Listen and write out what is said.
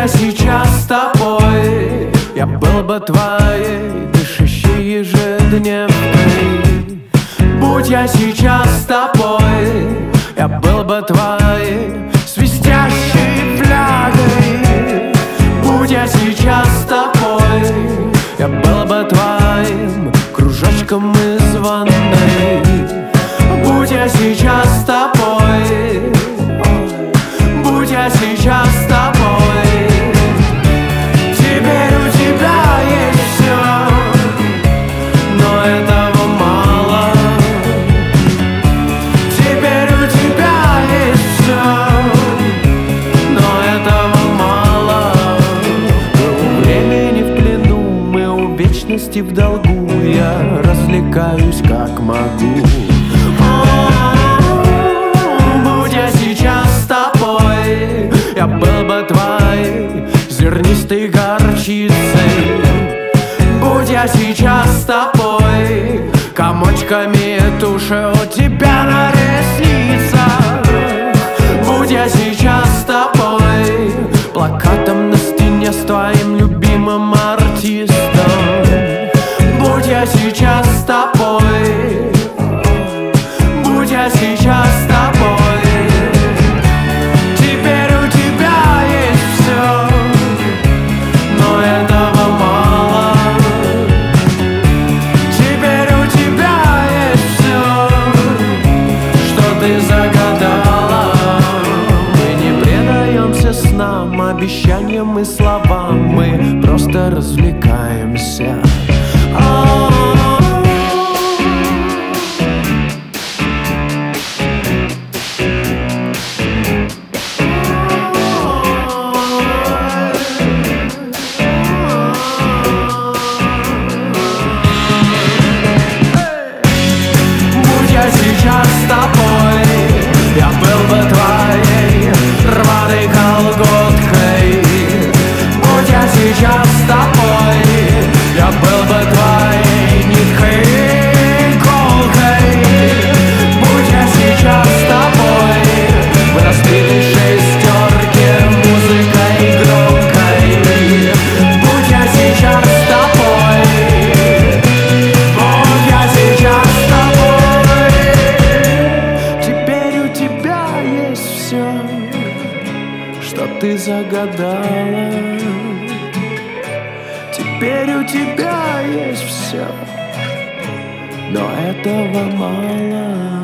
я сейчас с тобой, я был бы твоей дышащей ежедневной. Будь я сейчас с тобой, я был бы твоей свистящей флягой. Будь я сейчас с тобой, я был бы твоим кружочком из ванной. Будь я сейчас с тобой, будь я сейчас с тобой. Теперь у тебя есть все, но этого мало. Теперь у тебя есть все, но этого мало. Мы у времени в плену, мы у вечности в долгу. Я развлекаюсь как могу. Будь я сейчас с тобой, я был бы твоей зернистой горчицей. Будь я сейчас с тобой, комочками туши у тебя на ресницах. Будь я сейчас с тобой, плакатом на стене с твоим любимым артистом. Будь я сейчас с тобой, будь я сейчас с тобой. Теперь у тебя есть все, но этого мало. Теперь у тебя есть все, что ты загадала. Мы не предаемся снам, обещаниям и словам. Мы просто развлекаемся. Сейчас с тобой я был бы твоей рваной колготкой. Будь я сейчас с тобой, я был бы твоей ниткой и иголкой. Будь я сейчас с тобой, в разбитой шестерке музыкой громкой. Будь я сейчас с тобой, будь я сейчас с тобой. Теперь у тебя есть все, что ты загадала. Теперь у тебя есть все, но этого мало.